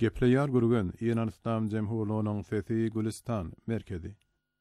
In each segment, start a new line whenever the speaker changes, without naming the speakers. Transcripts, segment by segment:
Gepleýär gürgen Ýenanistan Jemhurlygynyň Sesi Gülistan merkezi.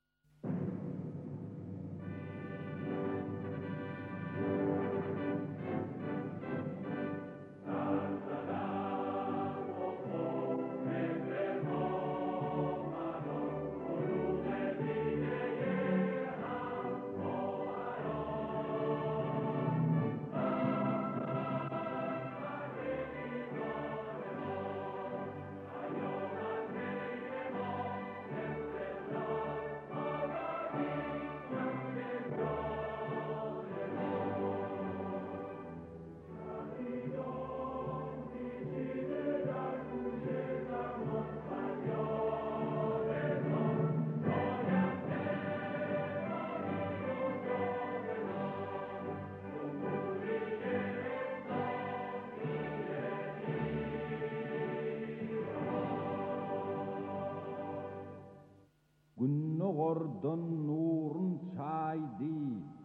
Günnogordan nurun çaydı,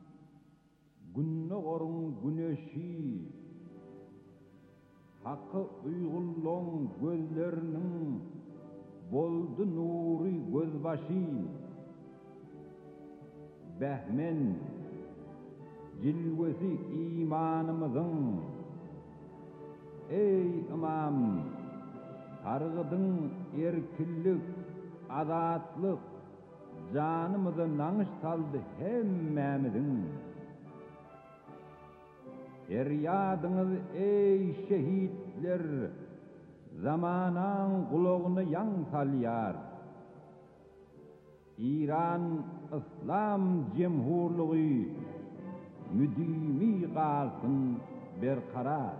günnogorun güneşi, hakkı uygulluğun gözlerinin boldu nuri gözbaşı, behmen cilvesi imanımızın, ey imam, targıdın erkillik, azatlık, canımıza nanış saldı hemmemizin. Feryadınız ey şehitler, zamanan kulağını yan salyar. İran İslam Cemhurluğu müdimi kalsın berkarar.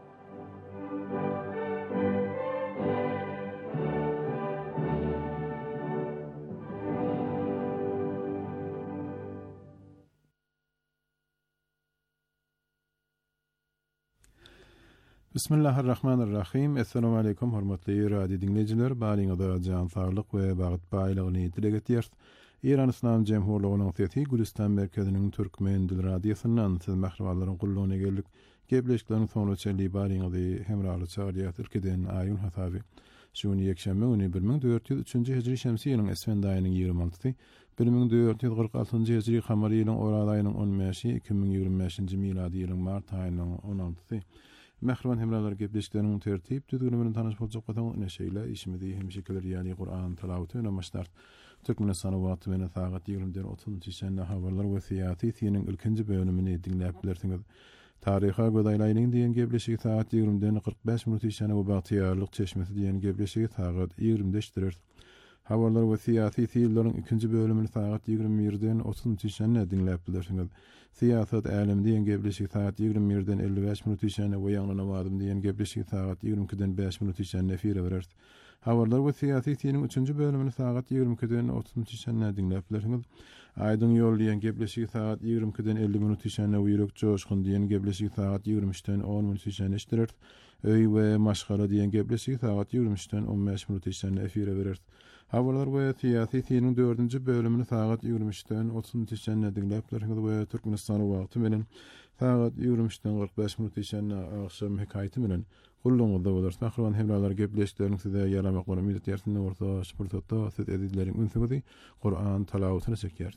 Bismillahirrahmanirrahim. Assalamu alaykum hormatly radio dinleyijiler. Balyňyzda jan saglyk we bagyt baýlygyny dile getirýär. İran İslam Cemhurlygynyň Sesi Gülistan merkeziniň türkmen dil radiosundan siz mährumallaryň gullugyna geldik. Gepleşikleriniň soňra çelli balyňyzy hemraly çağırýar Türkiden aýyn hasaby. Şuny ýekşembe güni 1403-nji hijri şemsi ýylynyň Esfend aýynyň 26-sy, 1446-njy hijri kamary ýylynyň Orad aýynyň 15-i, 2025-nji miladi ýylynyň mart aýynyň 16-sy. Mähruman hemralar gepleşikleriniň tertip düzgünü bilen tanyş boljak bolsaň neşeýle işimizi hem şekiller ýani Qur'an tilawaty we maşdart Türkmenistan wagty bilen saat 20:30 şeýle habarlar we syýasy tiýeniň ilkinji bölümini dinläp bilersiňiz. Taryha godaýlarynyň diýen gepleşigi saat 20:45 minut şeýle we bagtyýarlyk çeşmesi diýen gepleşigi saat 20:00. Habarlar we syýasy tiýilleriň ikinji bölümini saat 21:30 şeýle dinläp bilersiňiz. Siýasat älemi diýen gepleşigi saat 21:55 minut şeýle we ýagna namazym diýen gepleşigi saat 22:05 minut şeýle efire berer. Habarlar we syýasy tiýeniň üçünji bölümini saat 22:30 şeýle dinläp bilersiňiz. Aýdyň ýol diýen gepleşigi saat 22:50 minut şeýle we ýürek joşkun diýen gepleşigi saat 23:10 minut şeýle işdirer. Öý we maşgala diýen gepleşigi saat 23:15 minut şeýle efire berer. Habarlar we syýasy tiýeniň 4-nji bölümini saat 23:30 şeýle dinläp bilersiňiz we Türkmenistan wagty bilen saat 23:45 minut şeýle akşam hekaýaty bilen gullugyňyzda bolar. Mähruman hemralar gepleşikleriniň size ýaramaklyny umyt etýärsiň. Orta şpurtda siz edileriň ünsüňizi Qur'an tilawatyny çekýär.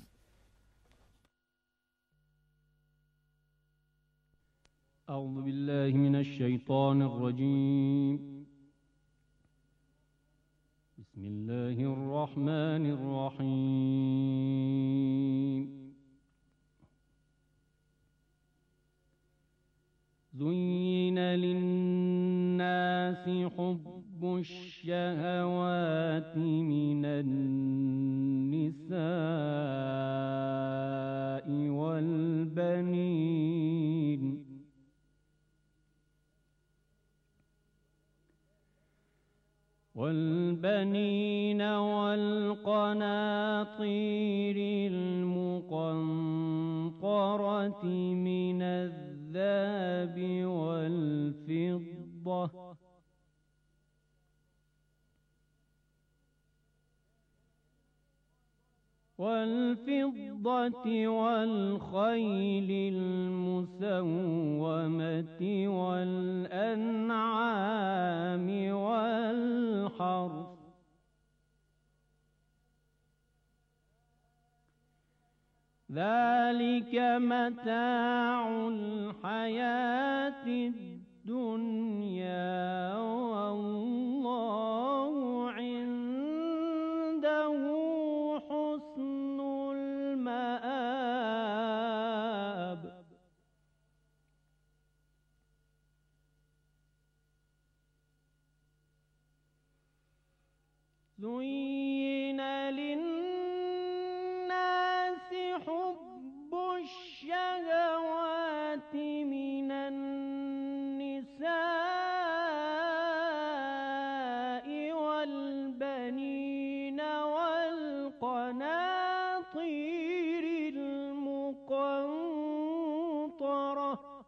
Euzu billahi mineşşeytanirracim. Bismillahirrahmanirrahim. Zuyyina lin-nâsi hubbuş-şehevâti minen-nisâ'i wal-benîn والبنين والقناطير المقنطرة من الذهب والفضة والخيل المسومة والأنعام والحرث والحرث ذلك متاع الحياة الدنيا والله عنده حسن المآب زين للناس حب الشهوات من النساء والبنين والقناطير المقنطرة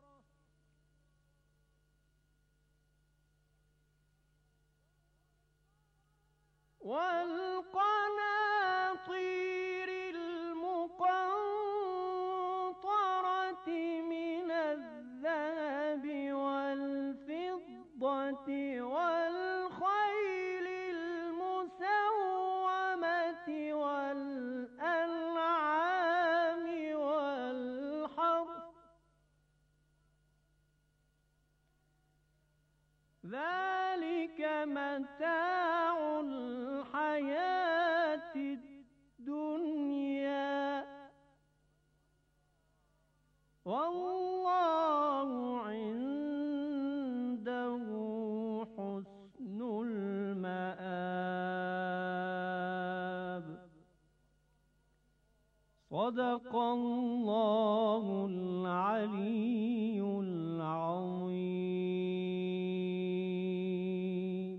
من الذهب والفضة والخيل المسومة والأنعام والحرث ذلك متاع الحياة الدنيا والله عنده حسن المآب صدق الله العلي العظيم.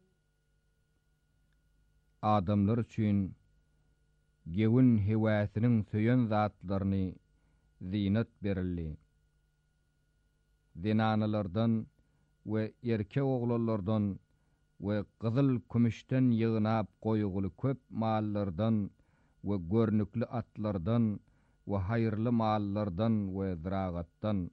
Adamlar üçün gewün hewasinin söyen zatlarını zinet berildi. Zinanalardan ve erkek oğullardan ve kızıl kümüşten yığınap koyugulu köp mallardan ve görnüklü atlardan ve hayırlı mallardan ve ziragattan.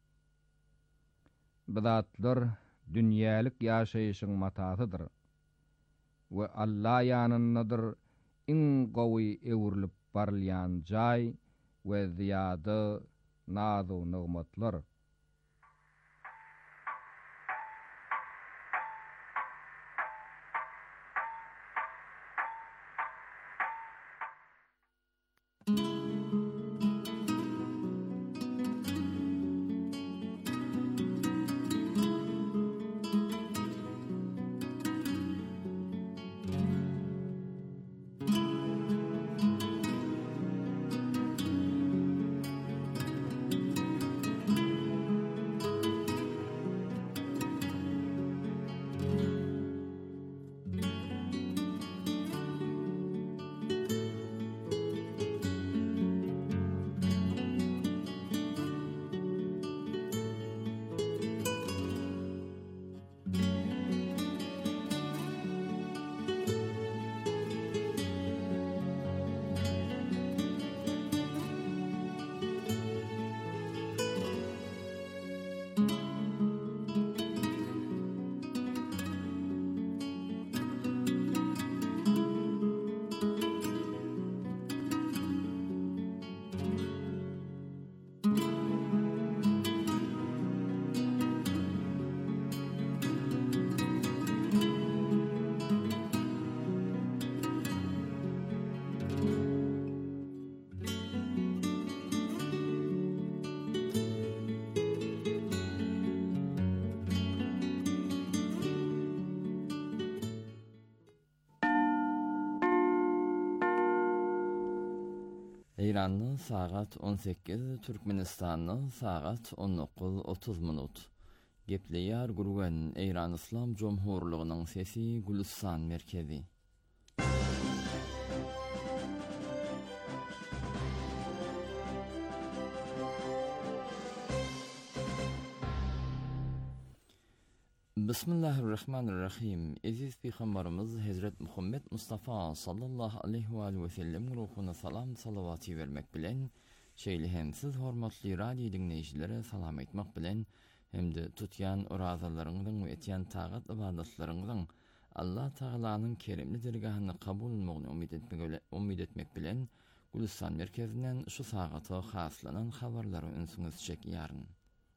Bu zatlar dünyalık yaşayışın matatıdır. Ve Allah yanındadır in gawi evurlip barlayan jay ve ziyade nazu nimetler.
İran'ın saat 18, Türkmenistan'ın saat 19:30 minut. Gepleyar gurgan İran İslam Cumhurluğu'nun sesi Gülistan merkezi. Bismillahirrahmanirrahim. Aziz Peygamberimiz Hazret Muhammed Mustafa sallallahu aleyhi ve sellem ruhuna salam salavati vermek bilen, şeýle hem siz hormatly radio dinleýijilere salam etmek bilen, hem de tutyan orazalaryňyň we etýän tagat ibadatlaryňyň Allah Taala'nın kerimli dergahını kabul umid etmek bilen Gülistan merkezinden şu sagata haslanan habarları ünsüňiz çek yarın.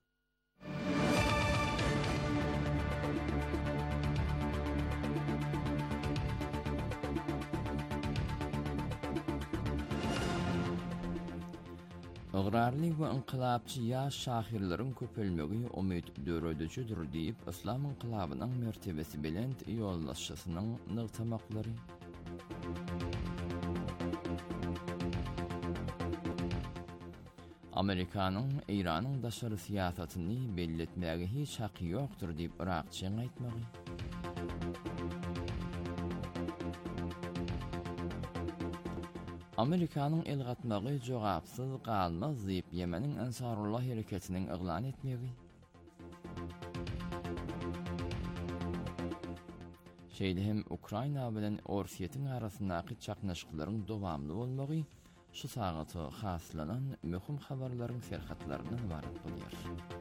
Agrarly we inqilabçy ýaş şahirleriň köpelmegi umid döredüçüdür diýip İslam inqilabynyň mertebesi bilen ýollaşşysynyň nygtamaklary. Amerikanyň Iranyň daşary siýasatyny belli etmäge hiç haky ýokdur diýip Irakçyň aýtmagy. Amerikanyň el gatmagy jogapsyz galmaz diýip Yemeniň Ensarullah hereketiniň eglan etmegi. Şeýle hem Ukraina bilen Orsiýetiň arasyndaky çaknaşyklaryň dowamly bolmagy şu sagaty haslanan möhüm habarlaryň serhatlarynyň ibaret bolýar.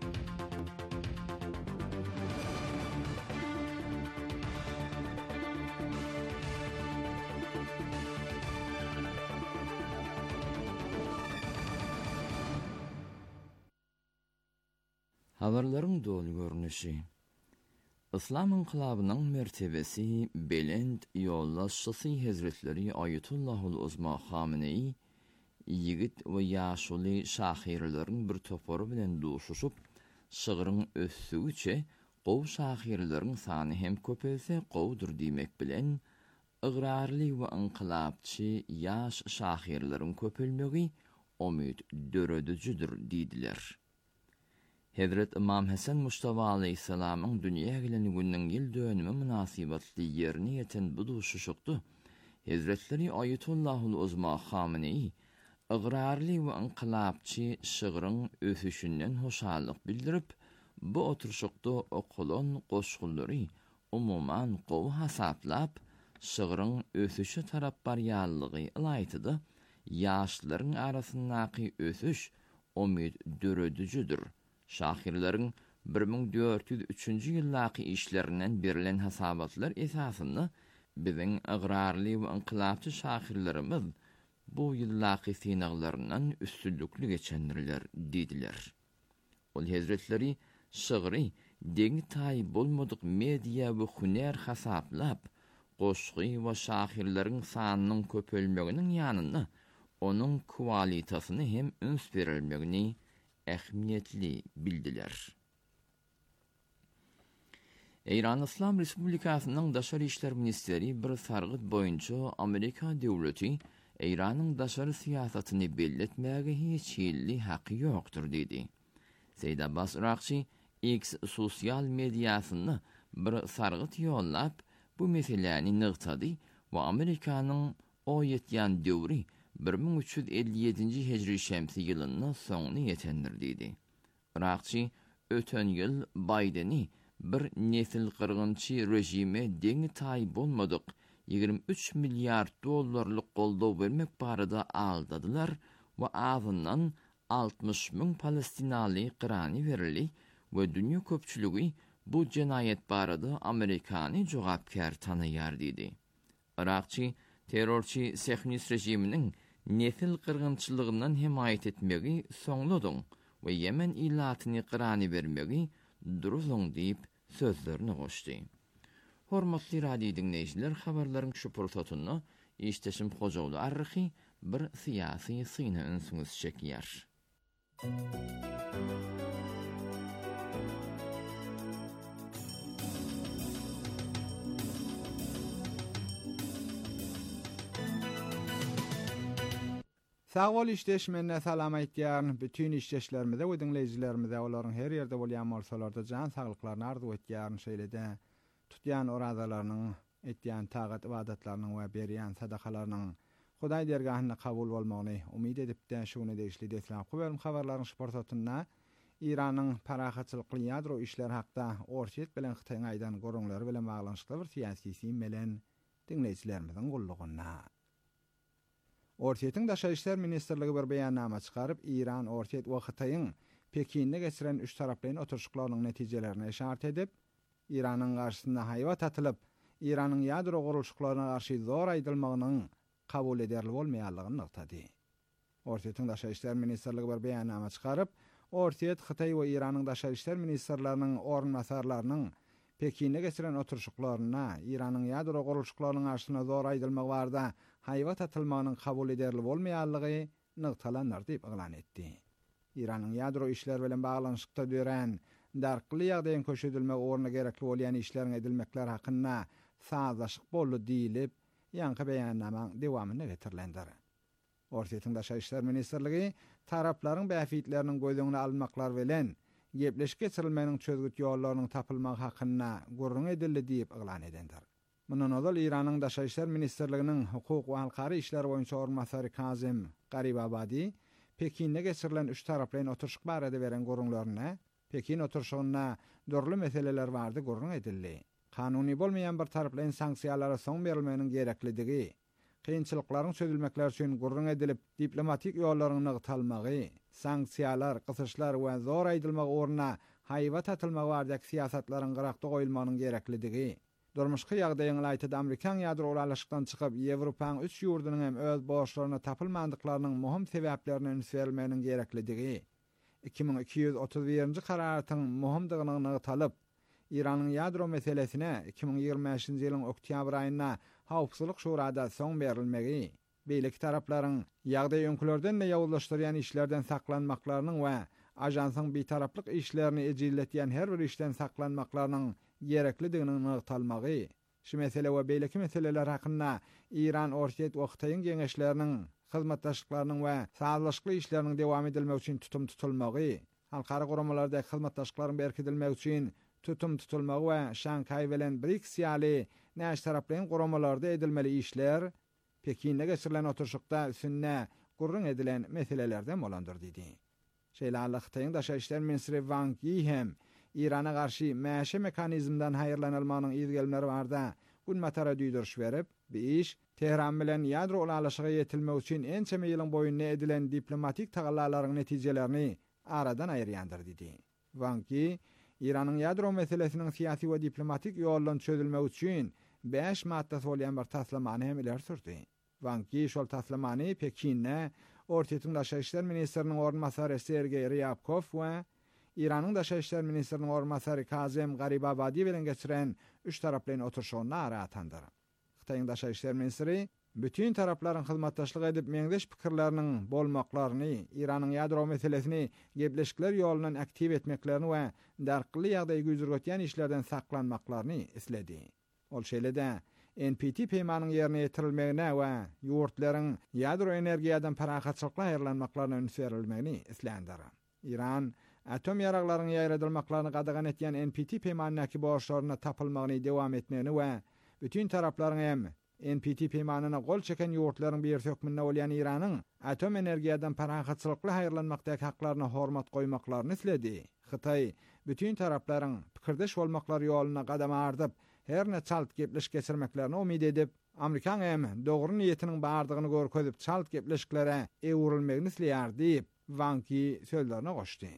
Habarlaryň dolu görnüşi. İslam inqilabynyň mertebesi belend ýollaşşysy Hazretleri Ayatullahul Uzma Hamenei ýigit we ýaşuly şahirleriň bir topary bilen duşuşup şygyryň össügiçe gow şahirleriň sany hem köpelse gowdur diýmek bilen agrarly we inqilabçy ýaş şahirleriň köpelmegi umid döredüçüdür diýdiler. Hazret İmam Hasan Mustafa aleyhissalamyň dünýä geleniginiň ýyl dönümi münasibetli ýerine ýeten bu duşuşukdy. Hazretleri Ayatullahul Uzma Hamenei agrarly we inqilabçy şygyryň ösüşinden hoşallyk bildirip, bu oturşukda okulan goşgullary umuman gow hasaplap, şygyryň ösüşi tarapbarýallygy ýaýtydy. Ýaşlaryň arasyndaky ösüş umid döredüçüdür. Şahirleriň 1403-nji ýyllaky işlerinden berilen hasabatlar esasynda biziň agrarly we inqilabçy şahirlerimiz bu ýyllaky synaglaryndan üstünlükli geçendirler diýdiler. Ol Hazretleri şygyry deňi taý bolmadyk media we huner hasaplap, goşgy we şahirleriň sanynyň köpelmeginiň ýanyna onuň kualitasyny hem üns berilmegini ähmiýetli bildiler. İran İslam Respublikasynyň Daşary işler ministeri bir sargyt boýunça Amerika döwleti İranyň daşary siýasatyny belli etmäge hiç ýylly haky ýokdur diýdi. Seýd Abbas Irakçy X sosial mediasyny bir sargyt ýollap bu meseleni nygtady we Amerikanyň o ýetýän döwri 1357-nji hejri şemsi ýylyna soňuna ýetendir diýdi. Irakçy öten ýyl Bideni bir nesil qırğınçı rejime deňi taý bolmadyk 23 milyard dollarlyk goldaw bermek barada aldadylar we azyndan 60.000 Palestinaly qyrany berildi we dünýä köpçüligi bu jenaýet barada Amerikany jogapkar tanaýar diýdi. Irakçy terrorçy Siyonist rejiminiň nesil qırğınçylygyndan himayet etmegi soňladyň we Yemen ilatyny qyrany bermegi duruzlyň diýip sözlerini goşdy. Hormatly radio dinleýijiler, habarlaryň şu pursatyny işteşim Hojawly arryhy bir syýasy syna ünsüňiz çekýär.
Sağ ol işleşmenne salam aýtýar. Bütün işleşlerimize we dinleýijilerimize olaryň her ýerde bolýan bolsalarda jan saglyklaryny arzu etýär. Şeýle-de tutýan orazalarynyň, etýän tagat ibadatlarynyň we berýän sadakalarynyň Hudaý dergahyna kabul bolmagyny umid edipde şuny deýişli deslam goýarym habarlaryň şportatyna İranyň parahatçylykly ýadro işler hakda Orsiýet bilen Hytaýyň aýdan gorunlary bilen baglanyşykly bir siýasy sim bilen dinleýijilerimiziň gullugyna. Orsiýetiň Daşary işler ministerligi bir beýannama çykaryp, İran, Orsiýet we Hytaýyň Pekinde geçiren üç taraplyň oturşuklarynyň netijelerini işaret edip, İranyň garşysyna haýwa tatylyp, İran'ın ýadro gurulşyklaryna garşy zor aýdylmagynyň kabul ederli bolmaýanlygyny nykdady. Ortiýetiň Daşary işler ministrligi bir beýannama çykaryp, Ortiýet Hytaý we Iranyň Daşary işler ministrleriniň ornmasarlarynyň Pekin'e geçiren oturşuklaryna İran'ın ýadro gurulşyklarynyň garşyna zor aýdylmagy barada haýwat atylmagynyň kabul ederli bolmaýanlygy nyktalanlar diýip eglan etdi. İran'ın ýadro işler bilen baglanyşykda dören darkly ýagdaýyň köşedilmek orna gerekli bolýan işleriň edilmekler hakynda sazlaşyk boldy diýilip, ýanky beýannamaň dewamyna getirilendir. Ortiýetiň Daşary işler ministrligi taraplaryň bäfitleriniň gözüňe almaklar bilen gepleşik geçirilmeniň çözgüt ýollarynyň tapylmagy hakynda gurrun edildi diýip eglan edendir. Mundan öňe İranyň Daşary işler ministrliginiň hukuk we halkary işler boýunça ornmasary Kazem Garibabadi Pekin'e geçirilen üç taraplyň oturşyk barada beren gurrunlaryna Pekin oturşygyna dörli meseleler bardy gurrun edildi. Kanuny bolmayan bir taraplyň sanksiýalara soň berilmeginiň gerekliligi, kynçylyklaryň çözülmekler üçin gurrun edilip diplomatik ýollaryň nygtalmagy, sanksiýalar, gysyşlar we zor aýdylmak orna haýwat atylmagy bardak siýasatlaryň gyrakda goýulmagynyň gerekliligi, durmuşky ýagdaýyň aýtydy Amerikan ýadro ulaşykdan çykyp Ýewropanyň üç ýurdunyň hem öz boşlaryna tapylmandyklarynyň muhim sebäplerini öňsürilmeginiň gerekliligi, 2231-nji kararatyň muhimdygyny nygtalyp, İran'ın ýadro meselesine 2025-nji ýylyň oktyabr aýynda Hawpsuzlyk Şurada soň berilmegi, beýleki taraplaryň ýagdaý öňkülerden we ýawuzlaşdyrýan işlerden saklanmaklarynyň we ajansyň bitaraplyk işlerini ejilletýän her bir işden saklanmaklarynyň gereklidigini nygtalmagy, şu mesele we beýleki meseleler hakynda İran Ortiýet we Hytaýyň geňeşleriniň hyzmatdaşlyklarynyň we sazlaşykly işleriniň dewam edilmegi üçin tutum tutulmagy, halkara guramalarda hyzmatdaşlyklaryň berkidilmegi üçin tutum tutulmagy we Şanghai bilen BRICS ýaly näş taraplyň guramalarda edilmeli işler Pekin'e geçirilen oturşykda üstüne gurrun edilen meselelerden bolandyr diýdi. Şeýle Hytaýyň Daşary işler ministri Wang Yi hem İrana garşy mäşe mekanizmden haýyrlanylmagynyň izgelmleri barda günmatara düýdürüş berip, bu iş Tehran bilen ýadro ulaşyga ýetilmek üçin ençe ýylyň boýunça edilen diplomatik tagallalaryň netijelerini aradan aýyrýandyr diýdi. Wang Yi İran'ın ýadro meselesiniň siýasy we diplomatik ýollan çözülmegi üçin 5 madda bolýan bir taslamany hem ileri sürdi. Wang Yi şol taslamany Pekin'e Ortiýetiň Daşary işler ministriniň ornmasary Sergey Ryabkov we İran'ın Daşary işler ministriniň ornmasary Kazem Garibabadi bilen geçiren üç taraplyň oturşygyna ara atandyr. Hytaýyň Daşary işler ministri bütün taraplaryň hyzmatdaşlyk edip meňdeş pikirleriniň bolmaklaryny, İran'yň ýadro meselesini gepleşikler ýolundan aktiv etmeklerini we darkly ýagdaý güýdürgetýän işlerden saklanmaklaryny isledi. Ol şeýle-de NPT peýmanynyň ýerine ýetirilmegine we ýurtlaryň ýadro energiýadan parahatçylykla aýrlanmaklaryna öňsürilmegini islendir. İran atom ýaraglaryň ýaýradylmaklaryny gadagan etýän NPT peýmanynyň borçlaryna tapylmagyny dewam etmegini we bütün taraplaryň hem NPT peýmanyna gol çeken ýurtlaryň bir hökmünde bolýan İranyň atom energiýadan parahatçylykla aýrlanmakdaky haklaryna hormat goýmaklaryny isledi. Hytaý bütün taraplaryň pikirdeş bolmaklary ýoluna gadam ardyp, her ne çalt gepleş geçirmeklerini umid edip, Amerikan hem dogry niýetiniň bardygyny görkezip çalt gepleşiklere ewrilmegini isleýär diýip Wang Yi sözlerine goşdy.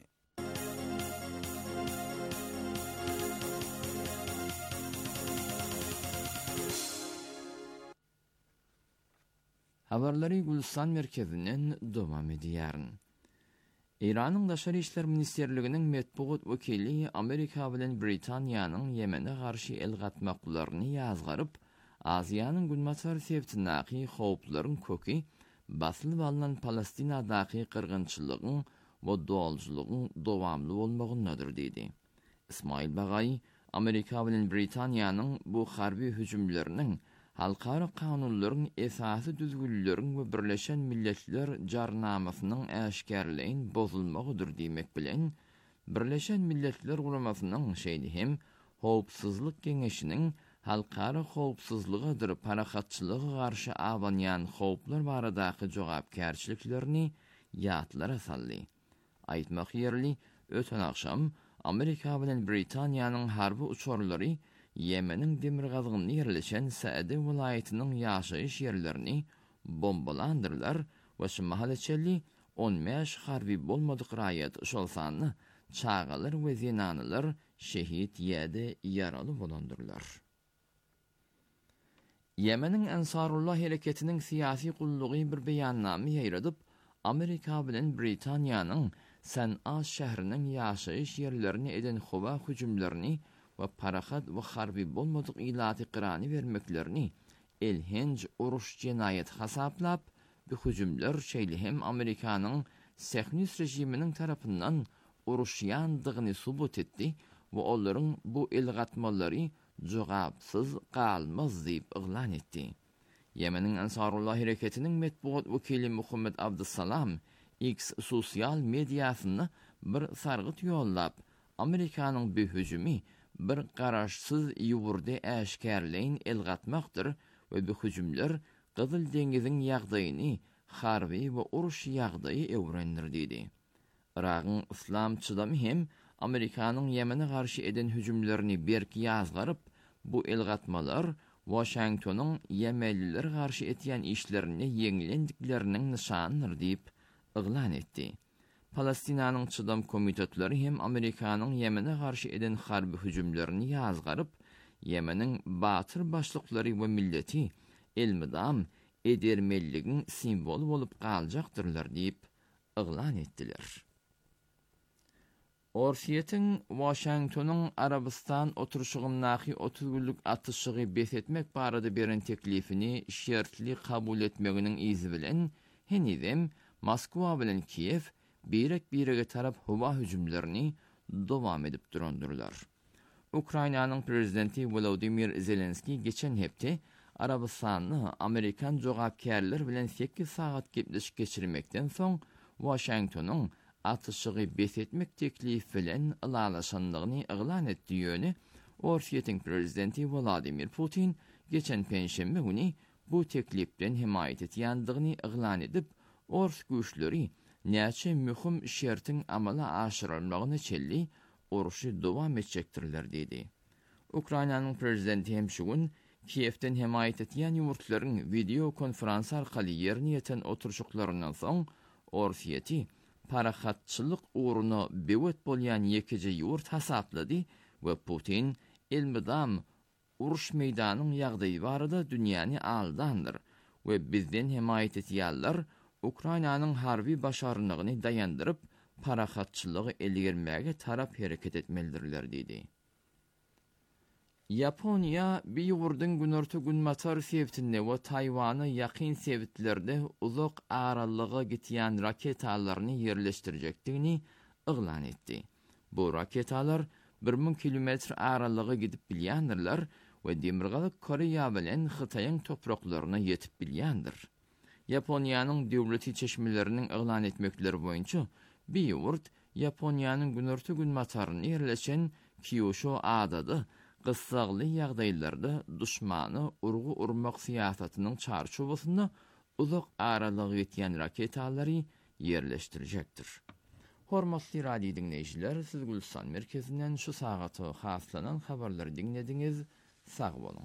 Habarlary Gülistan merkezinden dowam edýär. İran'ın Daşary işler ministerliginiň metbuat wekili Amerika bilen Britaniýanyň Ýemene garşy el gatmaklaryny ýazgaryp, Aziýanyň günmaçary sebäpdäki howplaryň köki basylyp alynan Palestinadaky kyrgynçylygyň we dolajylygyň dowamly bolmagyndadyr diýdi. İsmail Bagay, Amerika bilen Britaniýanyň bu harby hüjümleriniň halkara kanunlaryň esasy düzgünlülerin we Birleşen Milletler Jarnamasynyň äşkärliğin bozulmagydyr diýmek bilen, Birleşen Milletler Guramasynyň şeýle hem Howpsuzlyk Geňeşiniň halkara howpsuzlygydyr parahatçylygy garşy awanýan howplar baradaky jogapkärçiliklerini ýatlara saldy. Aýtmak ýerli, öten akşam Amerika bilen Britaniýanyň harby uçurlary Yemenin demir gazgyny ýerleşen Saady welaýatynyň ýaşaýyş ýerlerini bombalandyrlar we şu mahallaçely 15 harby bolmadyk raýat şol sany çağalar we zinanylar şehit ýa-da ýaraly bolandyrlar. Yemenin Ensarullah hareketinin siyasi kulluğu bir beyanname ýaýradyp, Amerika bilen Britaniýanyň San'a şäheriniň ýaşaýyş ýerlerini eden howa hüjümlerini we parahat we harby bolmadyk ilaty qyrany bermeklerini elhenç uruş jenayet hasaplap, bu hüjümler şeýle hem Amerikanyň Siyonist rejiminiň tarapyndan uruşýandygyny subut etdi we olaryň bu elgatmalary jogapsyz galmaz diýip yglan etdi. Yemenin Ensarullah hareketiniň metbuat wekili Muhammed Abdussalam X sosial mediasyny bir sargyt ýollap, Amerikanyň bu hüjümi bir garaşsyz ýugurdy äşkärleýin elgatmakdyr we bu hüjümler Gyzyl deňiziň ýagdaýyny harby we uruş ýagdaýy öwrendir diýdi. Iragyň islamçylamy hem Amerikanyň Yemene garşy eden hüjümlerini berki ýazgaryp, bu elgatmalar Washingtonyň Yemenliler garşy etýän işlerini ýeňlendikleriniň nişanydyr diýip yglan etdi. Palestinanyň çydam komitetlary hem Amerikanyň Yemene garşy eden harby hüjümlerini ýazgaryp, Yemeniň batyr başlyklary we milleti elmidam edermelligiň simbolu bolup galjaktyrlar diýip yglan etdiler. Orsiýetiň Washingtonyň Arabistan oturşygyndaky 30 günlük atışygy besetmek barada beren teklifini şertli kabul etmeginiň izi bilen henidem Moskwa bilen Kiyew birege tarap howa hüjümlerini dowam edip durandyrlar. Ukrainanyň prezidenti Volodymyr Zelenski geçen hepde Arabistany Amerikan jogapkärler bilen 8 saat gepleşik geçirmekden soň Washingtonyň atışygy besetmek teklifi bilen ılalaşandygyny yglan etdiýini Orsiýetiň prezidenti Vladimir Putin geçen penşembe güni bu teklipden himayet etýändigini yglan edip, Ors güýçleri näçe mühim şertiň amala aşyrylmagyny çelli uruşy dowam etjekdirler diýdi. Ukrainanyň prezidenti hem şu gün Kievden himayet etýän ýurtlaryň video konferans arkaly ýerine ýeten oturşyklaryndan soň Orsiýeti parahatçılık uğruna bewet bolýan ýekiji ýurt hasaplady we Putin elmidam uruş meýdanynyň ýagdaýy barada dünýäni aldandyr we bizden himayet etýärler Ukrainanyň harby başarnygyny dayandyryp parahatçylygy elgirmäge tarap hereket etmelidirler diýdi. Yaponiya bir ýurdun günorta gün matar sebitinde we Taywany ýakyn sebitlerde uzak aralyga gitýän raketalaryny ýerleşdirjekdigini yglan etdi. Bu raketalar 1000 kilometr aralyga gidip bilýändirler we demirgalyk Koreýa bilen Hytaýyň topraklaryna ýetip bilýändir. Yaponiýanyň döwleti çeşmeleriniň yglan etmekleri boýunça bir ýurt Yaponiýanyň günorta gün mataryny ýerleşen Kyushu adady gysagly ýagdaýlarda düşmany urgu urmak siýasatynyň çarşuwasynda uzak aralyga gitýän raketalary ýerleşdirjekdir. Hormatly radio dinleýijiler, siz Gülstan merkezinden şu sagaty haslanan habarlary dinlediňiz. Sag bolun.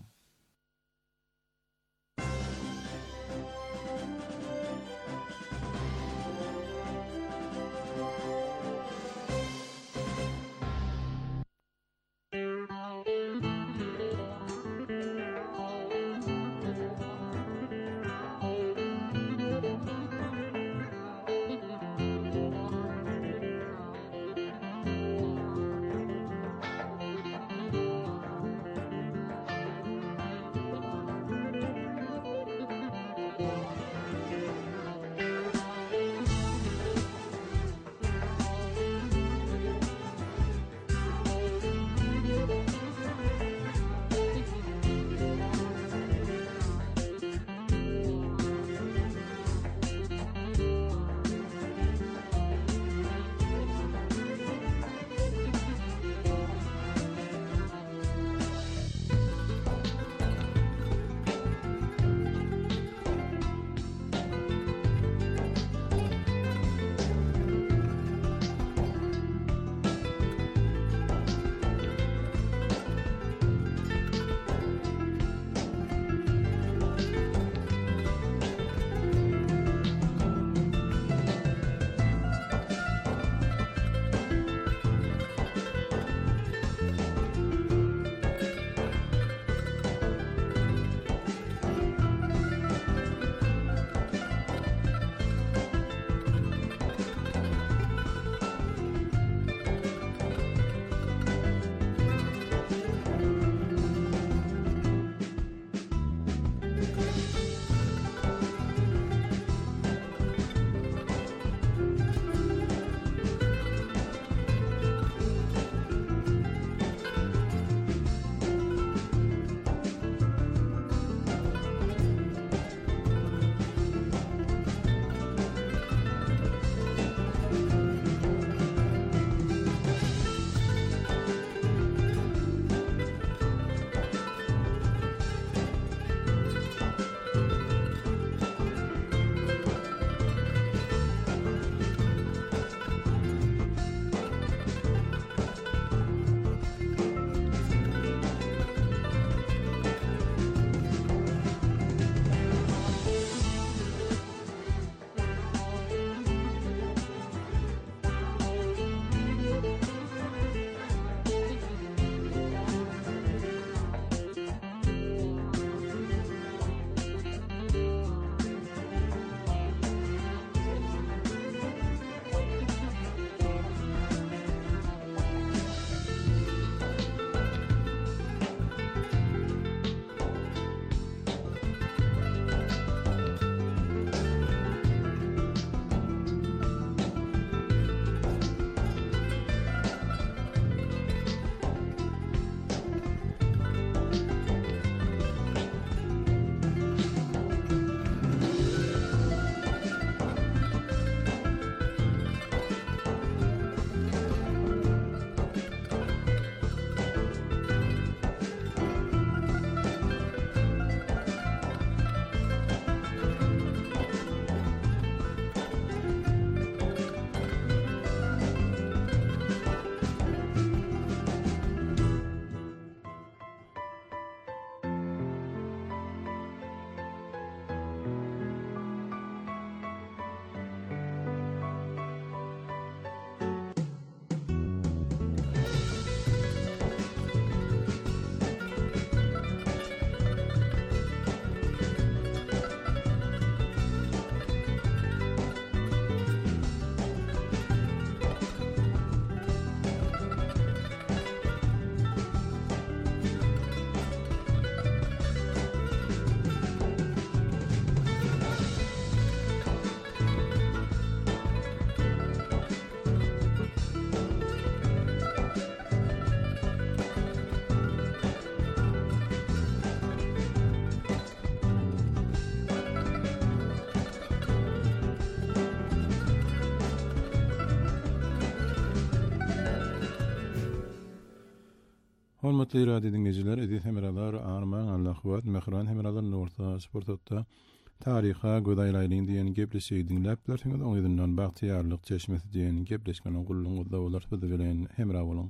Hormatly radio dinleyijiler, edis hemeralar, arman, Allahwat, mehran hemeralar norta sportda tariha godaýlaýlyň diýen gepleşigi dinläpler. Şoňa da oňydan bagtyarlyk çeşmesi diýen gepleşgän gulluňyzda bolar bilen hemra bolaň.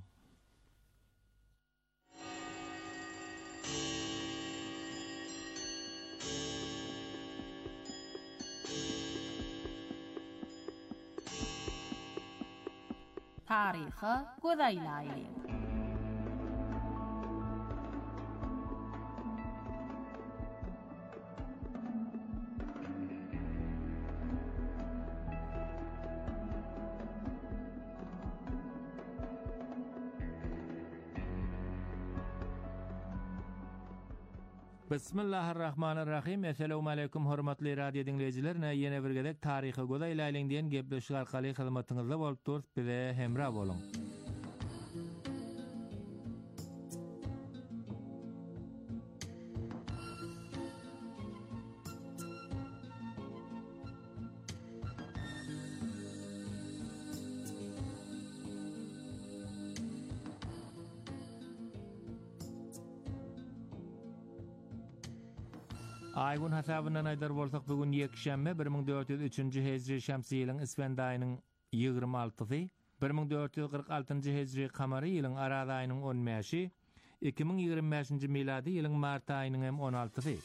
Tariha godaýlaýlyň.
Bismillahirrahmanirrahim. Assalamu alaykum hormatly radio dinleyijiler. Ýene bir gedek taryhy godaýlaýlyň diýen gepleşik arkaly hyzmatyňyzda bolup durýar, bize hemra boluň. Aygun hasabynan aýdar bolsak bugün ýekşembe 1403-nji hejri şämsi ýylyň isfend aýynyň 26-sy, 1446-njy hejri kamary ýylyň araz aýynyň 15-i, 2025-nji miladi ýylyň mart aýynyň hem 16-sy.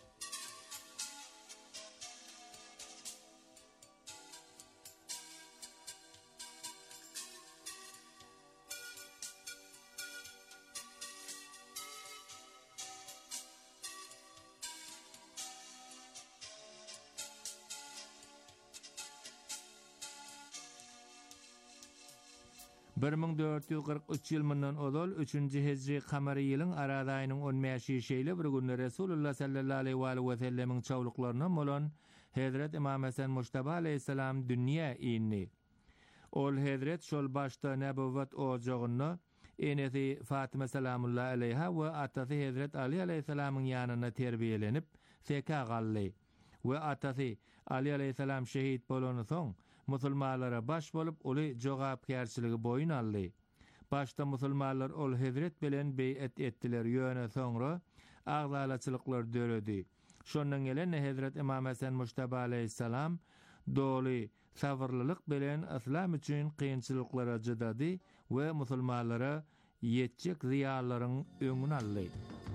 ýyl mundan odol 3-nji hejri kamary ýylyň araz aýynyň 15-i şeýle bir günde Resulullah sallallahu aleyhi we sellemiň çawlyklaryna bolan Hazrat İmam Hasan Mujtaba aleyhissalam dünýä indi. Ol Hazrat şol başda nebawat ojagyny enesi Fatıma salamullahi aleyha we atasy Hazrat Ali aleyhissalamyň ýanyna terbiýelenip seka galdy. We atasy Ali aleyhissalam şehit bolan soň musulmanlara baş bolup oly jogapkärçiligi boyun aldy. Başda musulmanlar ol Hazret bilen beýet etdiler, ýöne soňra agzalaçylyklar döredi. Şondan gelen Hazret İmam Hasan Mujtaba aleyhissalam doly sabırlylyk bilen islam üçin kynçylyklara jydady we musulmanlara ýetjek ziýallaryň öňüni aldy.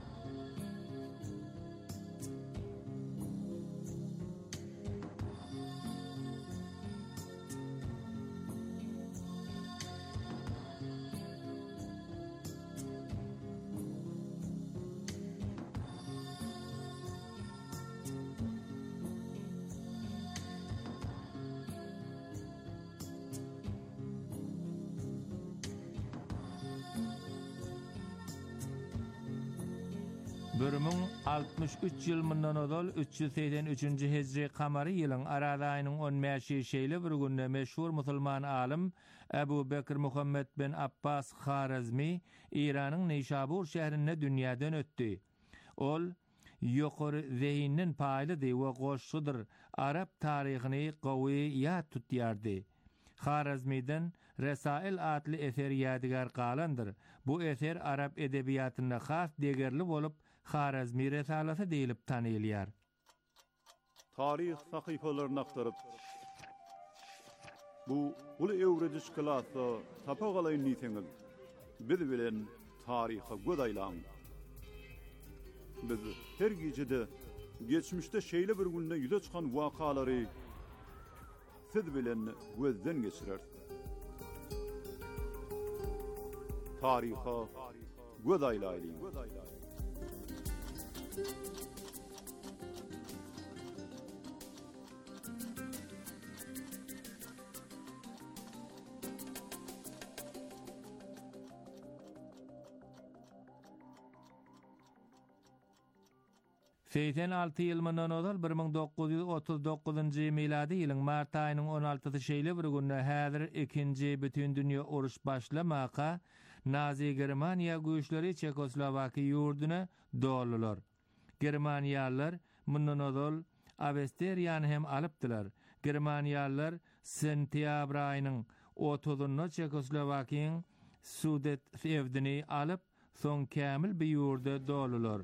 Bölümün 63 ýyl mundan odol 383-nji hejri kamary ýylyň araz aýynyň 15-i şeýle bir günde meşhur musulman alim Ebu Bekir Muhammed bin Abbas Kharazmi İranyň Neysabur şäherinde dünýäden ötdi. Ol ýokary zehinnin paýlydy we goşgydyr. Arap taryhyny gowy ýat tutýardy. Kharazmiden Resail adly eser ýadygar galandyr. Bu eser Arap edebiýatynda has degerli bolup Kharazmi Resalasy diýilip tanylýar.
Tarih sahypalaryny aktaryp bu uly ewredis klasy tapagalyň niýetiňiz biz bilen taryha godaýlaň. Biz her gejede geçmişde şeýle bir günde ýüze çykan wakalary siz bilen gözden geçirer. Taryha godaýlaýlyň.
Seyten 6 ýyl mundan odal 1939-njy miladi ýylyň mart aýynyň 16-sy şeýle bir günde häzir 2-nji bütün dünýä uruş başlamaka Nazi Germaniýa güýçleri Çekoslowakiýa ýurduna doldular. Germaniýalılar mundan odal Avesteriýany hem alypdylar. Germaniýalılar sentýabr aýynyň 30-nda Çekoslowakiýanyň Sudet sevdini alyp son kämil bir ýurda dolular.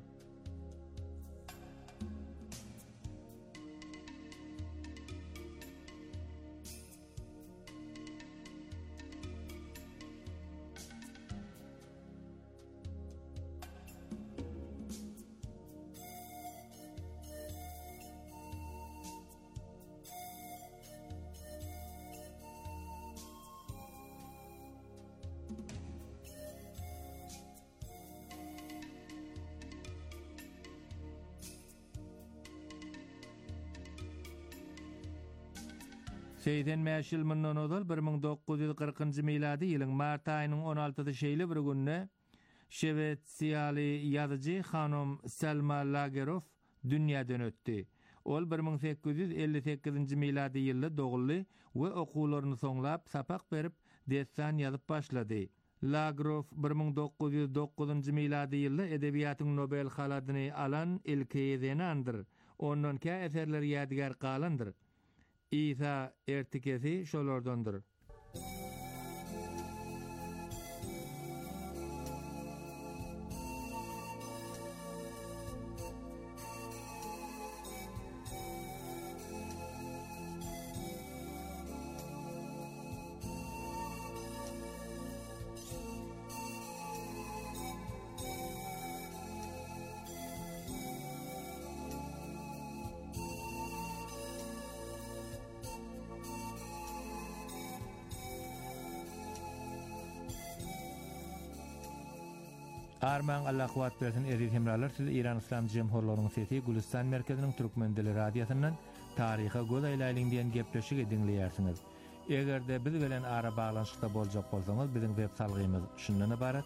Seyden meşil mundan odal 1940-njy milady ýylyň mart aýynyň 16-sy şeýle bir günne Şwetsiýaly ýazyjy hanum Selma Lagerlöf dünýäden ötdi. Ol 1858-nji milady ýylda dogully we okuwlaryny soňlap sapak berip dessan ýazyp başlady. Lagerlöf 1909-njy milady ýylda edebiýatyň Nobel haladyny alan ilki ýazanandyr. Ondan kä eserleri ýadigar galandyr. İsa ertikesi şolardandır. Arman Allah kuwat bersin eri hemralar siz İran İslam Cemhurlarynyň sesi Gülistan merkeziniň türkmen dili radiýasynyň taryha göz aýlaýlyň diýen gepleşigi dinleýärsiňiz. Egerde biz bilen ara baglanşykda boljak bolsaňyz biziň web salgymyz şundan ibarat: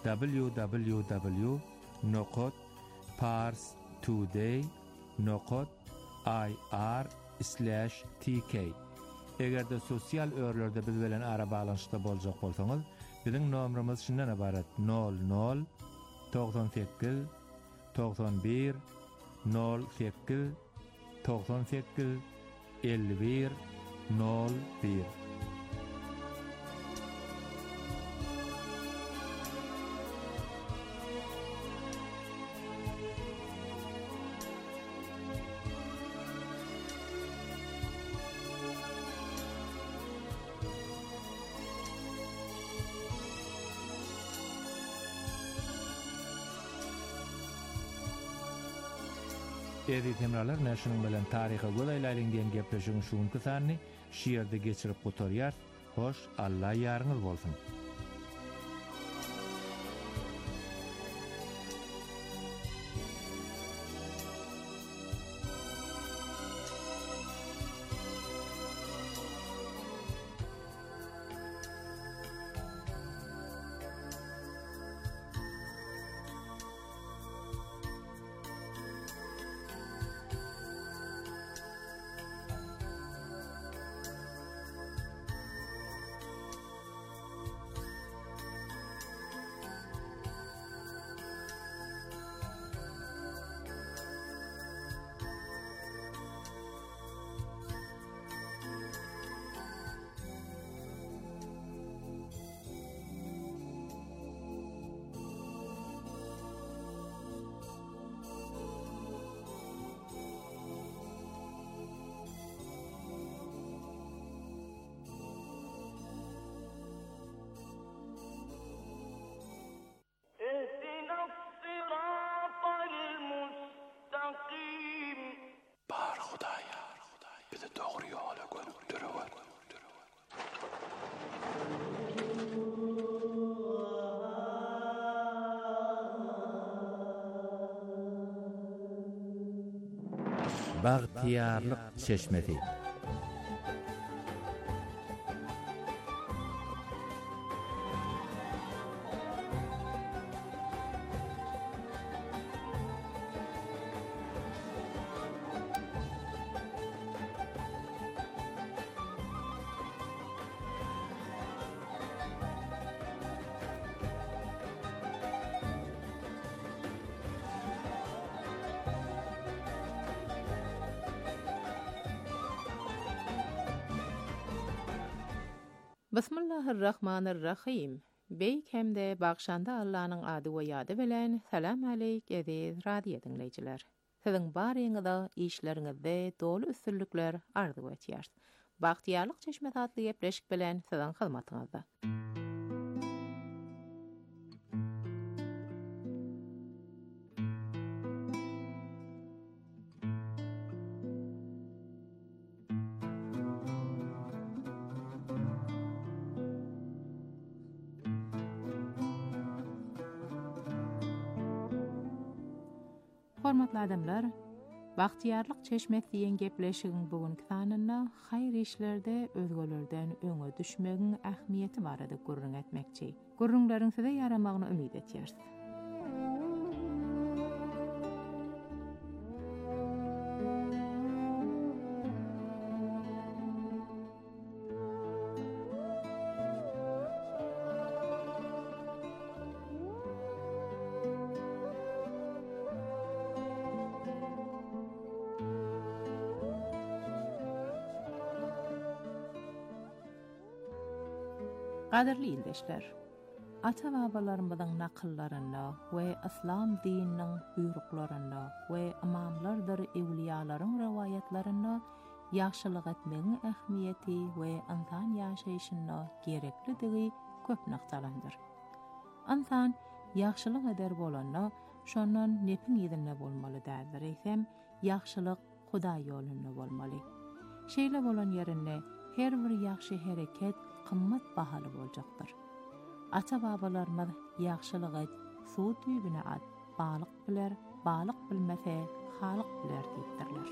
www.parstoday.ir/tk. Egerde sosial örlerde biz bilen ara baglanşykda boljak bolsaňyz biziň nomerimiz şundan ibarat: 00 98 91 08 98 51 01. Eri temralar näşiniň bilen taryha göz aýlaýlyň diýen gepleşigiň şuňky sanyny şiýerde geçirip gotarýar. Hoş, Allah ýaryňyz bolsun. Bagtiyarlyk çeşmesi.
Bismillahirrahmanirrahim. Beyk hem de bagşanda Allah'ın adı we ýady bilen salam aleyk aziz radio dinleýijiler. Siziň baryňyzda işleriňizde dolu üstünlükler arzuw etýär. Bagtyarlyk çeşme tatly gepleşik bilen siziň hyzmatyňyzda. Hormatly adamlar, bagtyarlyk çeşmet diýen gepleşigiň bugünkü sanyna haýr işlerde özgelerden öňe düşmegiň ähmiýeti barada gurrun etmekçi. Gurrunlaryň size ýaramagyny ümid etýärs. Gaderli ildeşler, ata-babalarymyzyň nakyllaryna we islam dininiň buýruklaryna we imamlardyr ewliyalaryň rewayatlaryna ýaşylyk etmegiň ähmiýeti we insan ýaşaýyşyna gereklidigi köp noktalandyr. Insan ýaşylyk eder bolanda şondan nepin ýedinle bolmaly dädir eýsem, ýaşylyk Huda ýolunda bolmaly. Şeýle bolan ýerinde her bir ýaxşy hereket kımmat bahalı boljakdyr. Ata-babalarymyz ýaxşylyk et, suw tüýbüne at, balyk biler, balyk bilmese, halyk biler diýipdirler.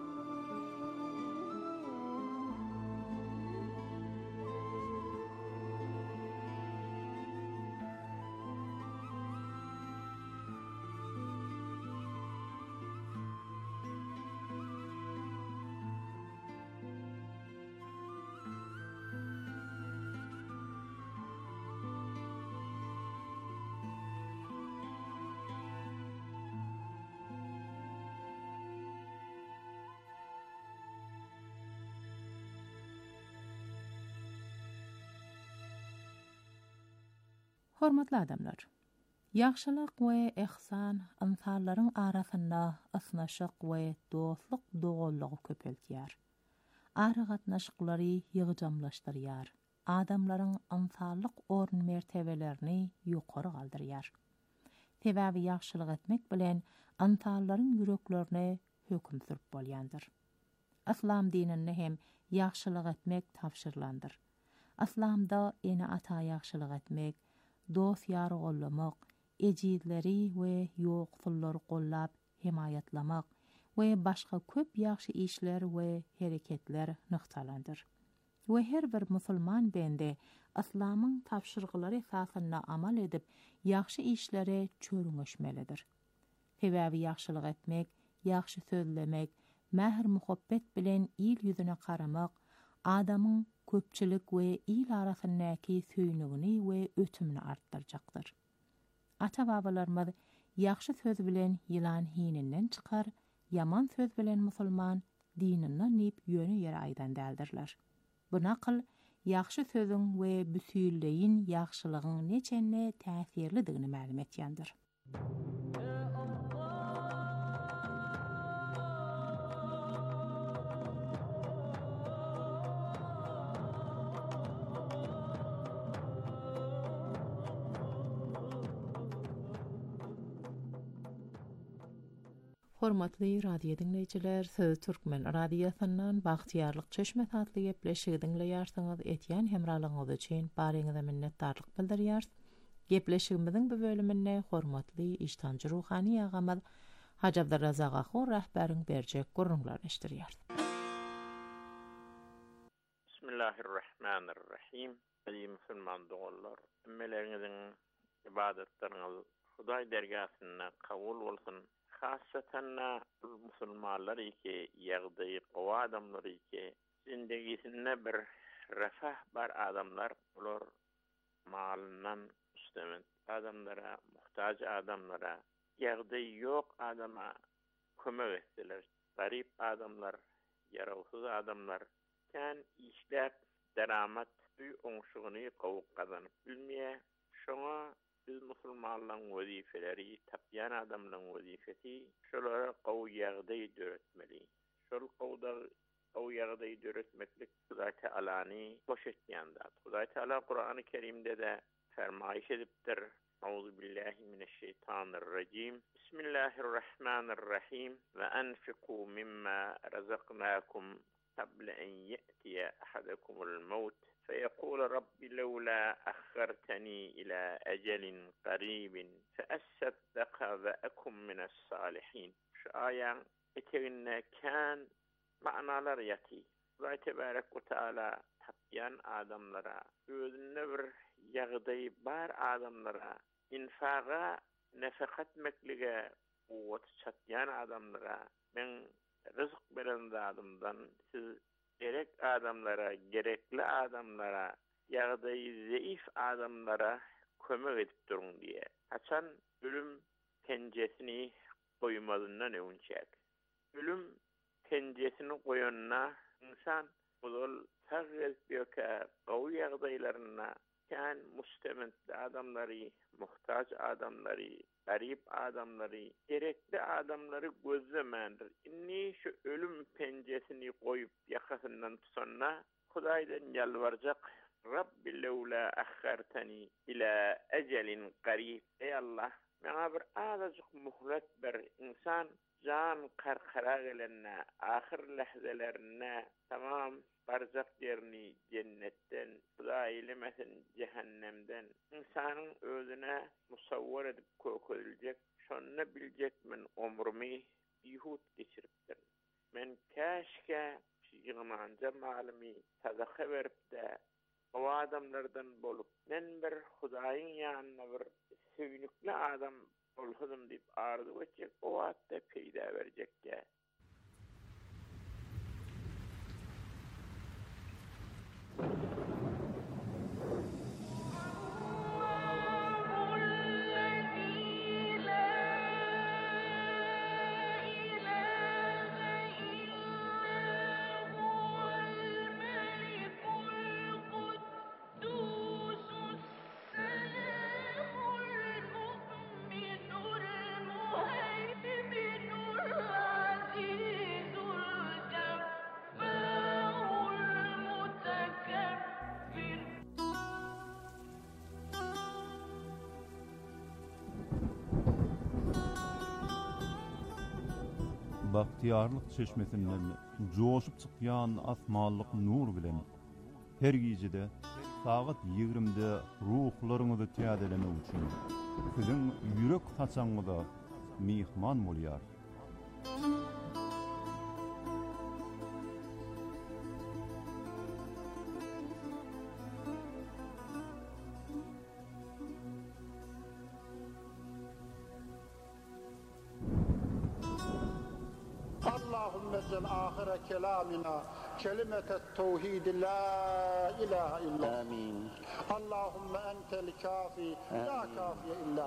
Hormatly adamlar, ýaxşylyk we ihsan insanlaryň arasynda ysnaşyk we dostluk dogullygy köpeltýär. Ara gatnaşyklary ýygyjamlaşdyrýar. Adamlaryň insanlyk orun mertebelerini ýokary galdyrýar. Sebäbi ýaxşylyk etmek bilen insanlaryň ýüreklerine höküm sürüp bolýandyr. İslam dininde hem ýaxşylyk etmek tapşyrylandyr. İslamda ene ata ýaxşylyk etmek, dost ýary gollamak, ejizleri we ýoksullary gollap himayatlamak we başga köp ýaxşy işler we hereketler nyktalandyr. We her bir musulman bende İslamyň tapşyrgylary esasyna amal edip ýaxşy işlere çörüňeşmelidir. Sebäbi ýaxşylyk etmek, ýaxşy sözlemek, mähir muhabbet bilen il ýüzüne garamak, adamyň köpçilik we il arasyndaky süýnügini we ötümini artdyrjakdyr. Ata-babalarymyz ýaxşy söz bilen ýylan hininden çykar, ýaman söz bilen musulman dininden nip ýöne ýere aýdan däldirler. Bu nakıl ýaxşy sözüň we büsýülleýin ýaxşylygyň neçenne täsirlidigini ma'lum etýändir. Hormatly radio dinleýijiler, siz Türkmen radiosundan bagtyarlyk çeşme tatly gepleşigi dinleýärsiňiz. Etýän hemralygyňyz üçin baryňyza minnetdarlyk bildirýär. Gepleşigimiziň bu bölüminde hormatly iştanjy ruhany agamyz Haji Abdurrazak Ahur rahbäriň berjek gurrunlar eşdirýär.
Bismillahirrahmanirrahim. Ey musulman dogallar, emmeleňiziň ibadetleriniz Hudaý dergasyna kabul bolsun. Hassatan musulmanlar iki ýagdaý gowa adamlar iki zindegisinde bir refah bar adamlar, ular malyndan üstemen adamlara, muhtaç adamlara, ýagdaý ýok adama kömek etdiler. Garip adamlar, yarawsuz adamlar kan işläp deramat üy oňşugyny gowuk kazanyp bilmeýe Şoňa biz musulmanlaryň wezifeleri, tapyan adamlaryň wezifeti şolara gowy ýagdaý döretmeli. Şol gowy ýagdaý döretmeklik Hudaý Teala'ny hoş etýän zat. Hudaý Teala Kur'an-ı Kerimde de fermaýyş edipdir. Euzubillahimineşşeytanirracim. Bismillahirrahmanirrahim. Ve enfiqu mimma razaqnakum قبل أن يأتي أحدكم الموت فيقول رب لولا أخرتني إلى أجل قريب فأصدق وأكن من الصالحين. Şu ayan eterine kan manalar yati. Allah tebarek ve teala tapyan adamlara, özüne bir ýagdaý bar adamlara, infaga nefaqat meklige kuvvet çatyan adamlara, men rızık veren adamdan siz gerek adamlara, gerekli adamlara, ýagdaý zayıf adamlara kömek edip durun diye. Haçan ölüm penjesini koymadığından öňçek. Ölüm penjesini koyanna insan bol tagir ýöke gowy ýagdaýlaryna kan mustemet adamlary, muhtaç adamlary, garip adamlary, gerekli adamlary gözlemendir. Inni şu ölüm penjesini koyup yakasından tutanna Hudaýdan ýalwarjak. Rabbi lewla akhartani ila ajalin qarib. Ey Allah, meňe bir azajyk muhlet ber. İnsan can qarqara gelenne, ahir lahzalarına tamam barzak yerini cennetten, Hudaý eylemesin cehennemden. İnsanın özüne musawwar edip köküljek, şonu biljekmin ömrümi ýhut geçiripdir. Men käşke ýygmanca malymy sadaka berip de o adamlardan bolup men bir Hudaýyň ýanyna bir söýnükli adam bolhudum diýip ardy geçip o wagtda peýda berjekde.
Bahtiyarlyk çeşmesinden joşup çykýan asmanlyk nur bilen her gijede saat 20-de ruhlaryňyzy täzelemek üçin siziň ýürek haçaňyza mihman bolýar.
Allahümme ahire kelamina kelimetet tevhid la ilahe illa. Amin. Allahümme entel kafi la kafiye illa.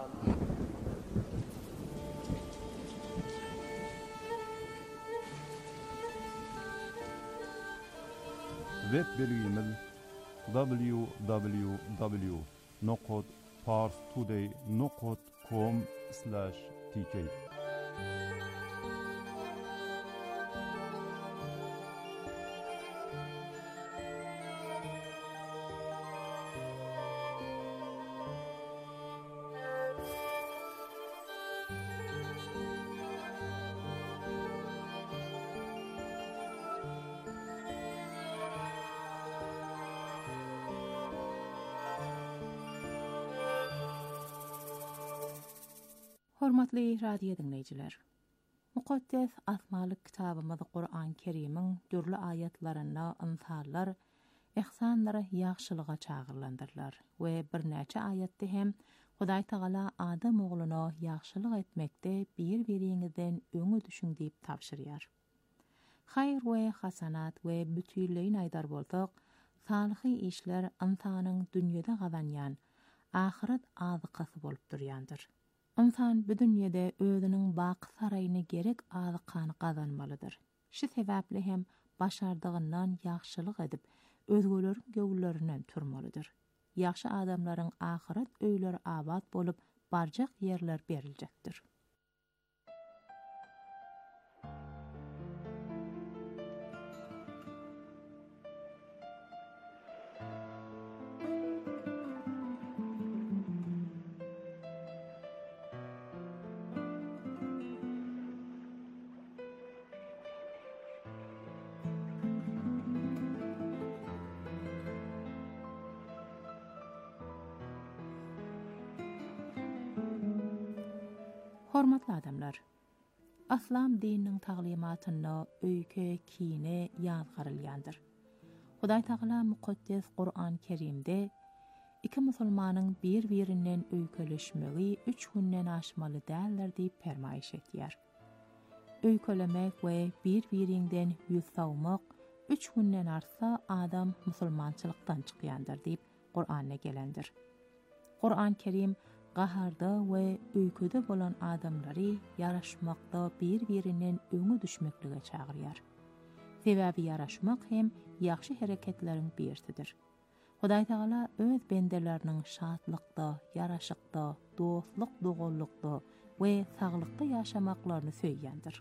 Web belgimiz www.parstoday.com/tk.
Hormatly radio dinleyijiler. Mukaddes asmalyk kitabymyz Qur'an Kerimiň dürli ayatlaryna insanlar ihsanlara ýagşylyga çagyrlandyrlar we bir näçe ayatda hem Hudaý Taala adam ogluny ýagşylyk etmekde bir-biriňizden öňe düşüň diýip tapşyrýar. Haýr we hasanat we bütünleýin aýdar bolsak, salyhy işler insanyň dünýede gazanýan ahiret azykasy bolup durýandyr. İnsan bu dünýede özüniň baky saraýyny gerek azykany gazanmalydyr. Şu sebäple hem başardygyndan ýagşylyk edip özgeleriň göwüllerinden turmalydyr. ýaxşy adamlaryň ahiret öýleri abad bolup barjak yerler beriljekdir. Hormatly adamlar, Aslam dininiň taglimatyna öýke, kine ýazgarylýandyr. Hudaý Taala mukaddes Qur'an Kerimde iki musulmanyň bir-birinden öýkeleşmegi 3 günden aşmaly däldir diýip fermaýyş etýär. Öýkelemek we bir-birinden ýüz sawmak 3 günden arsa adam musulmançylykdan çykýandyr diýip Qur'an'a gelendir. Qur'an Kerim gaharda we öýkede bolan adamlary yaraşmakda bir-birinden öňe düşmeklige çagyrýar. Sebäbi yaraşmak hem ýaxşy hereketleriň birsidir. Hudaý Taala öz bendeleriniň şatlykda, yaraşykda, dostluk, dogallykda we saglykda ýaşamaklaryny söýýändir.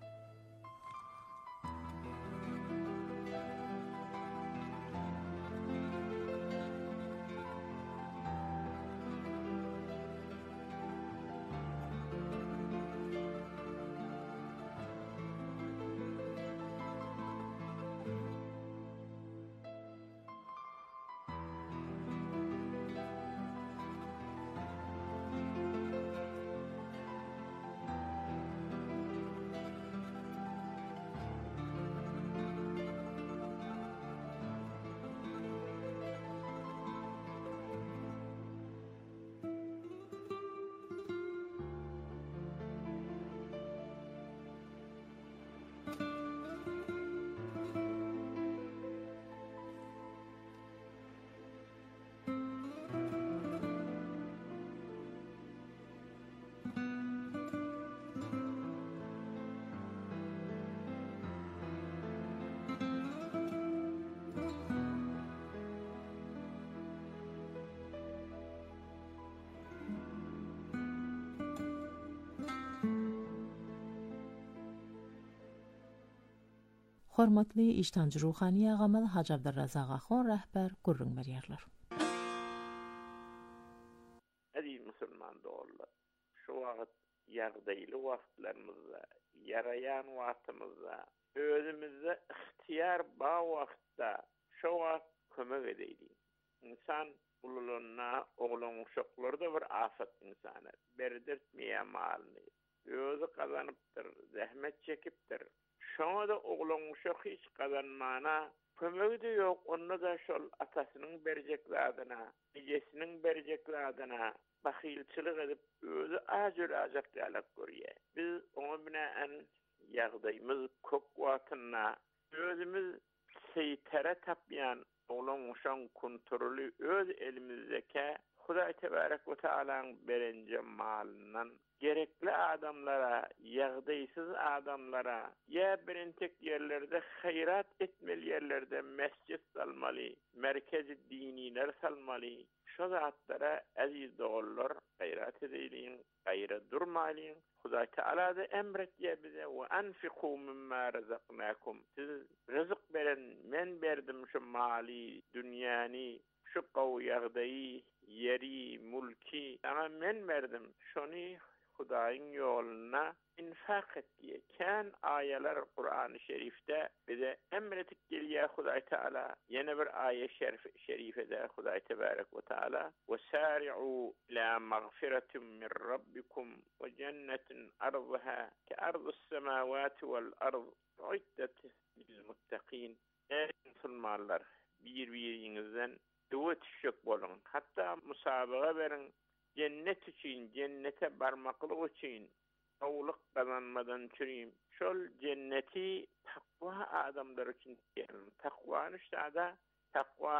Hormatly iştancı ruhani agamal Hacı Abdurrazak Ahon rahber gurrun berýärler.
Aziz musulman dogullar, şu wagt ýagdaýly wagtlarymyzda, yarayan wagtymyzda, özümizde ihtiyar ba wagtda şu wagt kömek edeydik. İnsan ululuğuna, oğlun uşaklarda bir afet insana. Berdirtmeyen malını. Özü kazanıptır, zahmet çekiptir. Şoňa da oğlun uşak hiç kazanmana kömegi de yok. Onda da şol atasının berjekladına, nijesinin berjekladına bakilçilik edip özü ajak dälek görýär. Biz oňa binaen ýagdaýymyz kök wagtyna özümüz seytere tapýan oğlun uşan kontrolü öz elimizdeki Hudaý Tebarek we Taala'nın berenje malynyň gerekli adamlara, ýagdaýsyz adamlara, ýa birintek yerlerde hayrat etmeli yerlerde mescit salmaly, merkezi diniler salmaly. Şu zatlara aziz dogullar hayrat edýän, gaýra durmalyň. Hudaý Taala da emretýär bize we anfiqu mimma razaqnakum. Siz rızık beren, men berdim şu mali, dünýäni, şu ýagdaýy, yeri, mulki, ama men berdim. Şonu Hudaýyň ýoluna infaq et diye kan ayeler Kur'an-ı Şerif'te bize emretip gelýär Hudaý Taala. Yine bir ayet şerifede Hudaý Tebarek ve Taala ve sari'u ila mağfiretin min rabbikum ve cennetin arduha ke ardus semawati vel ard uiddet lil muttaqin. Ey musulmanlar, bir-birinizden duwa düşük bolun. Hatta musabaga berin. Cennet için, cennete barmaklık için awlyk kazanmadan çürüyüm. Şol cenneti takwa adamlar için diyelim. Takwa nüştada, takwa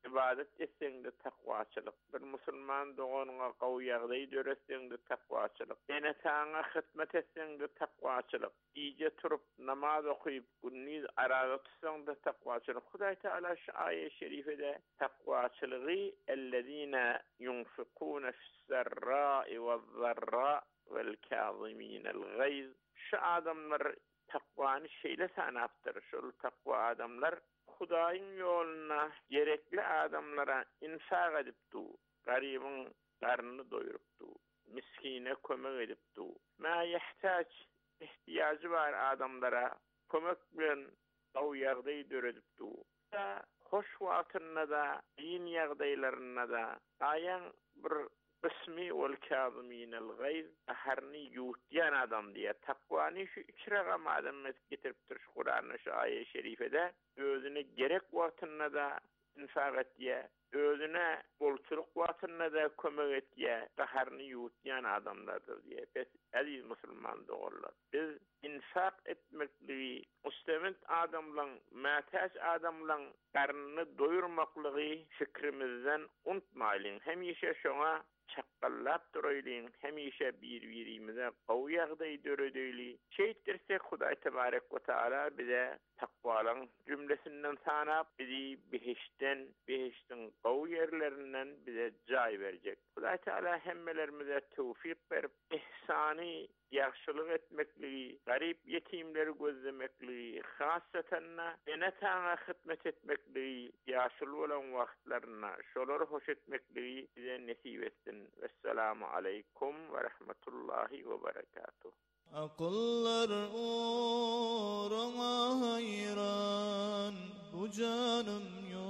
ibadet etseňde takwaçylyk, bir musulman doğanyňa gawy ýagdaý döretseňde takwaçylyk, ene taňa hyzmat etseňde takwaçylyk, iýje turup namaz okuyup günniz arada tutsaňda takwaçylyk. Hudaý Taala şu aýet-i şerifede takwaçylygy ellezina yunfikuna fis-serra'i wez-zerra vel-kâziminel gayz. Şu adamlar takwany şeýle sanapdyr. Şol takwa adamlar Hudaýyň ýoluna gerekli adamlara infaq edipdi, garybyň garnyny doýurupdy, miskine kömek edipdi. Ma ihtiýaji bar adamlara kömek bilen gawy ýagdaý döredipdi. Hoş wagtyna da, ýyň ýagdaýlaryna da aýan bir Bismi vel kâziminel gayz, aharni ýutýan adam diýe takwany şu iki ragam adam getiripdir şu Kur'anyň şu aýet-i şerifede. Özüne gerek wagtyna da infaq etdiýe, özüne bolçuluk wagtyna da kömek etdiýe, aharni ýutýan adamlardyr diýe. Biz aziz musulman dogurlar, biz infaq etmekli, mustamit adamlaryň, mätäç adamlaryň garnyny doýurmaklygy fikrimizden unutmaýlyň. Hemişe şoňa çaqqallap duraylyň, hemişe bir-birimize gawy ýagdaý döredýli. Şeýtdirsek Hudaý tebarek we taala bize takwalaryň cümlesinden sanap bizi behiştin gawy ýerlerinden bize jaý berjek. Hudaý Taala hemmelerimize tawfik berip ihsany ýagşylyk etmekli, garip ýetimleri gözlemekli, hassatan ene taňa hyzmat etmekli, ýaşyl bolan wagtlaryna şolary hoş etmekli bize nesip etsin. Vesselamu aleykum ve rahmetullahi ve berekatuh.
Akıllar uğruna hayran, bu canım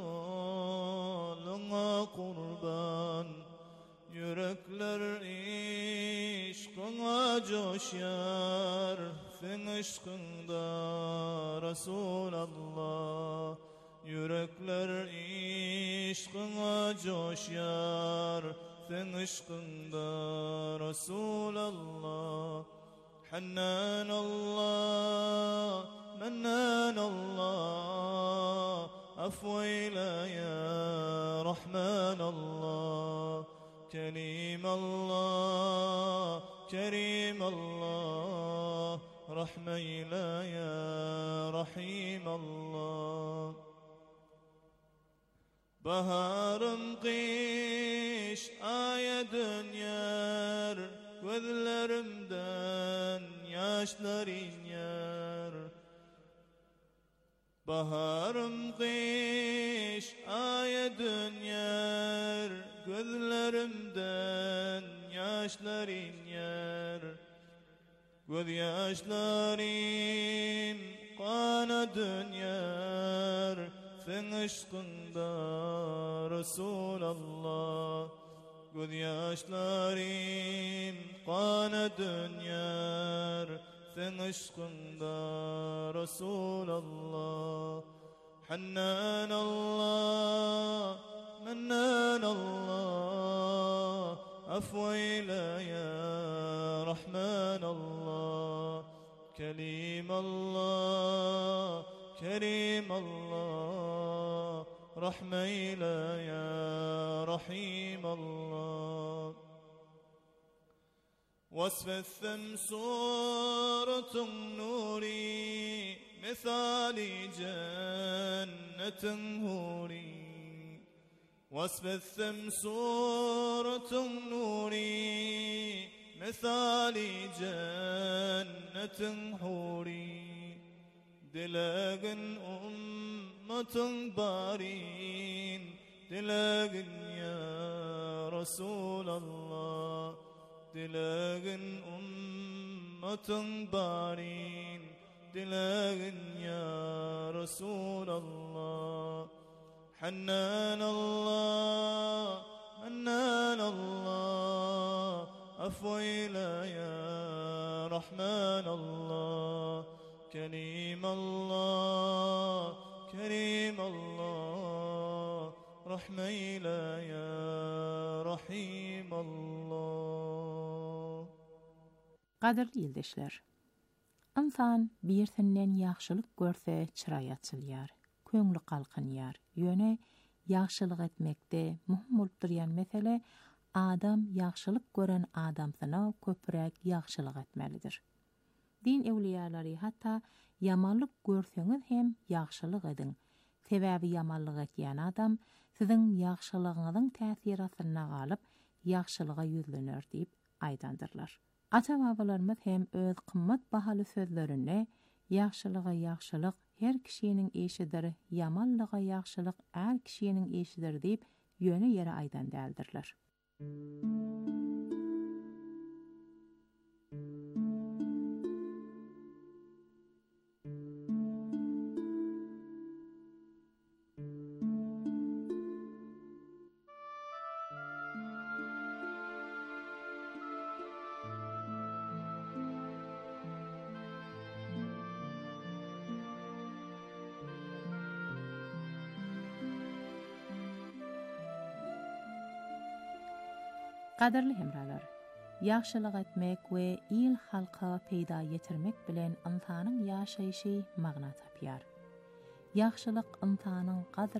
yoluna kurban. Yürekler işkına coşar, sen aşkında Resulallah. Yürekler işkına coşar, sen aşkında Resulallah. Hannan Allah, mannan Allah, afwayla ya Rahman Allah. Kerim Allah, Kerim Allah, rahmeyla ya Rahim Allah. Baharım kış aya dönyar, gözlerimden yaşlar iner. Baharım kış aya dönyar, gözlerimden yaşlar iner. Göz yaşlarım kana dönyar, sen aşkında Resulallah. Göz yaşlarım kana dönyar, sen aşkında Resulallah. Hannan Allah, mannan Allah, afwayla ya Rahman Allah. Kerim Allah, Kerim Allah, rahmeyla ya Rahim Allah. وصف الشمس صورة نوري مثال جنة هوري. وصف الشمس صورة نوري مثال جنة هوري. دلاغن أمة بارين دلاغن يا رسول الله. دلاغن أمة بارين دلاغن يا رسول الله. حنان الله منان الله أفويلا يا رحمن الله. كريم الله كريم الله رحميلا يا رحيم الله.
Qadirli ýeldeşler, insan birsinden ýagşylyk görse çyraý açylýar, köňli galkanýar, ýöne ýagşylyk etmekde muhim bolup durýan mesele adam ýagşylyk gören adamsyna köpürek ýagşylyk etmelidir. Din ewliýalary hatda yamanlyk görseňiz hem ýagşylyk edin. Sebäbi yamanlyk etýän adam siziň ýagşylygyňyzyň täsiri astyna galyp ýagşylyga ýüzlener diýip aýdandyrlar. Ata-babalarymyz hem öz kymmat bahaly sözlerini ýagşylyga ýagşylyk her kişiniň eşidir, yamanlyga ýagşylyk her kişiniň eşidir diýip ýöne ýere aýdan däldirler. Qadarly hemralar, ýagşylyk etmek we il halka peýda ýetirmek bilen insanyň ýaşaýşy magna tapýar. Ýagşylyk insanyň gadyr